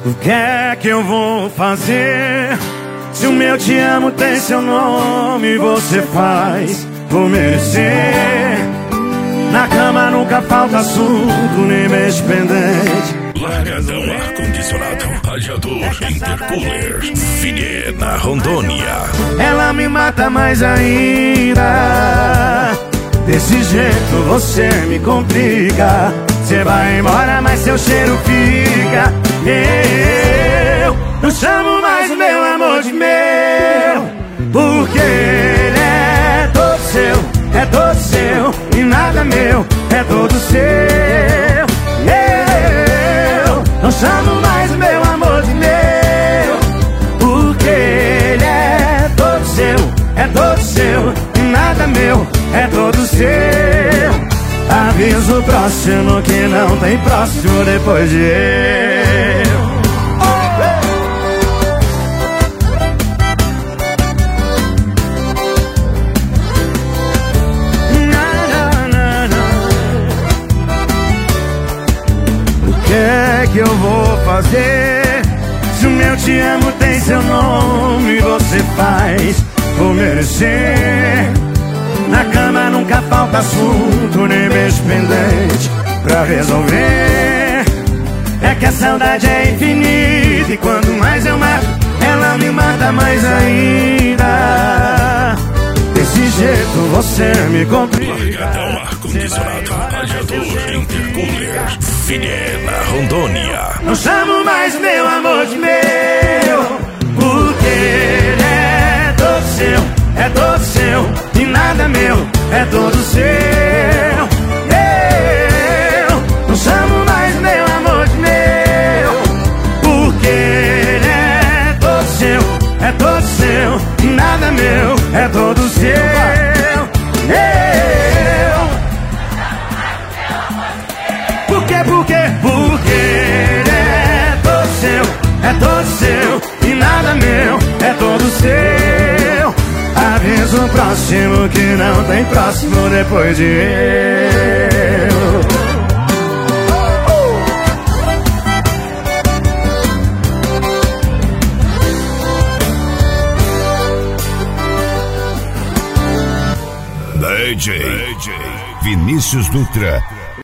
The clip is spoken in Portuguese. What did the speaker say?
O que é que eu vou fazer? Se o meu te amo tem seu nome, você faz por merecer. Na cama nunca falta assunto, nem mês pendente. Largadão ar-condicionado, radiador, intercooler, Fide na Rondônia. Ela me mata mais ainda. Desse jeito você me complica. Você vai embora, mas seu cheiro fica. Eu não chamo mais meu amor de meu, porque ele é todo seu, é todo seu. E nada meu, é todo seu. Eu não chamo mais meu amor de meu, porque ele é todo seu, é todo seu. E nada meu, é todo seu. Aviso próximo que não tem próximo depois de eu. O que é que eu vou fazer? Se o meu te amo tem seu nome, você faz por merecer. Na cama nunca falta assunto, nem beijo pendente pra resolver. É que a saudade é infinita e quanto mais eu mato, ela me mata mais ainda. Desse jeito você me complica. Largadão ar-condicionado, radiador, intercooler, Fide na Rondônia. Não chamo mais meu amor de meu, porque ele é todo seu, é todo seu. E nada meu, é todo seu. Eu não chamo mais meu amor de meu, porque ele é todo seu, é todo seu. E nada meu, é todo seu. Eu Por quê? Porque ele é todo seu, é todo seu. E nada meu, é todo seu. Aviso próximo que não tem próximo depois de eu. DJ Vinícius Dutra.